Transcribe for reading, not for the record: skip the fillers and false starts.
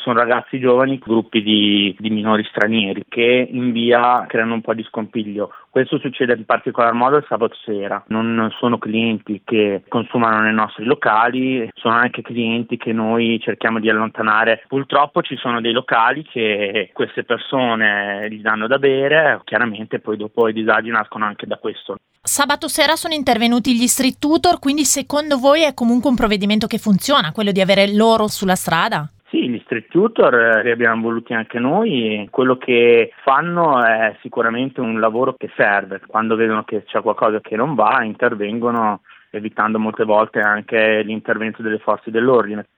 sono ragazzi giovani, gruppi di minori stranieri che in via creano un po' di scompiglio. Questo succede in particolar modo il sabato sera. Non sono clienti che consumano nei nostri locali, sono anche clienti che noi cerchiamo di allontanare. Purtroppo ci sono dei locali che queste persone gli danno da bere, chiaramente poi dopo i disagi nascono anche da questo. Sabato sera sono intervenuti gli street tutor, quindi secondo voi è comunque un provvedimento che funziona, quello di avere loro sulla strada? Sì, gli street tutor li abbiamo voluti anche noi. Quello che fanno è sicuramente un lavoro che serve. Quando vedono che c'è qualcosa che non va, intervengono, evitando molte volte anche l'intervento delle forze dell'ordine.